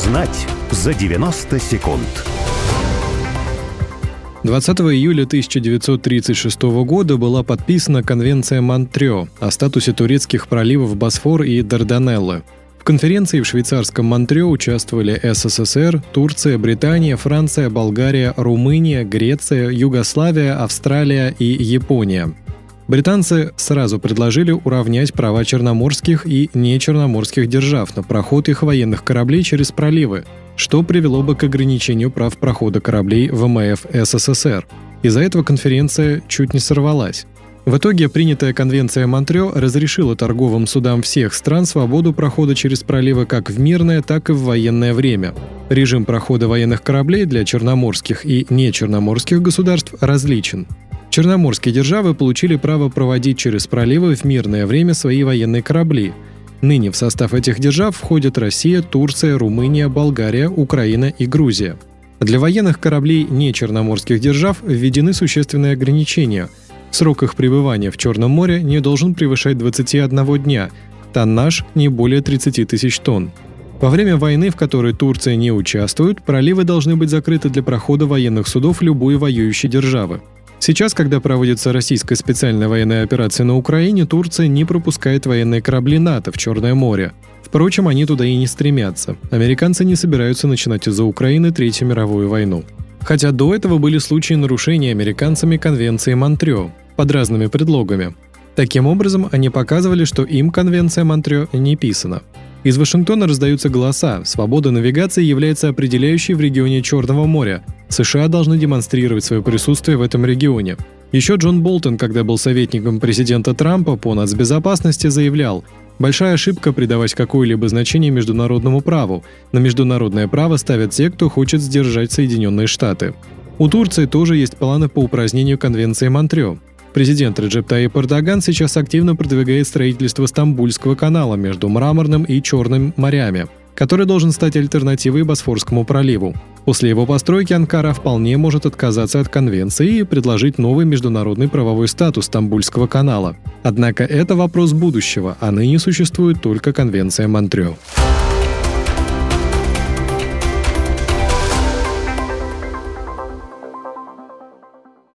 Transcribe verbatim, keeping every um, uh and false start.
Узнать за девяносто секунд. двадцатого июля тысяча девятьсот тридцать шестого года была подписана Конвенция Монтрео о статусе турецких проливов Босфор и Дарданеллы. В конференции в швейцарском Монтрео участвовали СССР, Турция, Британия, Франция, Болгария, Румыния, Греция, Югославия, Австралия и Япония. Британцы сразу предложили уравнять права черноморских и нечерноморских держав на проход их военных кораблей через проливы, что привело бы к ограничению прав прохода кораблей ВМФ СССР. Из-за этого конференция чуть не сорвалась. В итоге принятая Конвенция Монтрео разрешила торговым судам всех стран свободу прохода через проливы как в мирное, так и в военное время. Режим прохода военных кораблей для черноморских и нечерноморских государств различен. Черноморские державы получили право проводить через проливы в мирное время свои военные корабли. Ныне в состав этих держав входят Россия, Турция, Румыния, Болгария, Украина и Грузия. Для военных кораблей нечерноморских держав введены существенные ограничения. Срок их пребывания в Черном море не должен превышать двадцати одного дня, тоннаж не более тридцати тысяч тонн. Во время войны, в которой Турция не участвует, проливы должны быть закрыты для прохода военных судов любой воюющей державы. Сейчас, когда проводится российская специальная военная операция на Украине, Турция не пропускает военные корабли НАТО в Черное море. Впрочем, они туда и не стремятся. Американцы не собираются начинать из-за Украины Третью мировую войну. Хотя до этого были случаи нарушения американцами Конвенции Монтрео под разными предлогами. Таким образом, они показывали, что им Конвенция Монтрео не писана. Из Вашингтона раздаются голоса. Свобода навигации является определяющей в регионе Черного моря. США должны демонстрировать свое присутствие в этом регионе. Еще Джон Болтон, когда был советником президента Трампа по нацбезопасности, заявлял: «Большая ошибка придавать какое-либо значение международному праву. На международное право ставят те, кто хочет сдержать Соединенные Штаты». У Турции тоже есть планы по упразднению Конвенции Монтрео. Президент Реджеп Таyyip Эрдоган сейчас активно продвигает строительство Стамбульского канала между Мраморным и Черным морями, который должен стать альтернативой Босфорскому проливу. После его постройки Анкара вполне может отказаться от конвенции и предложить новый международный правовой статус Стамбульского канала. Однако это вопрос будущего, а ныне существует только Конвенция Монтрео.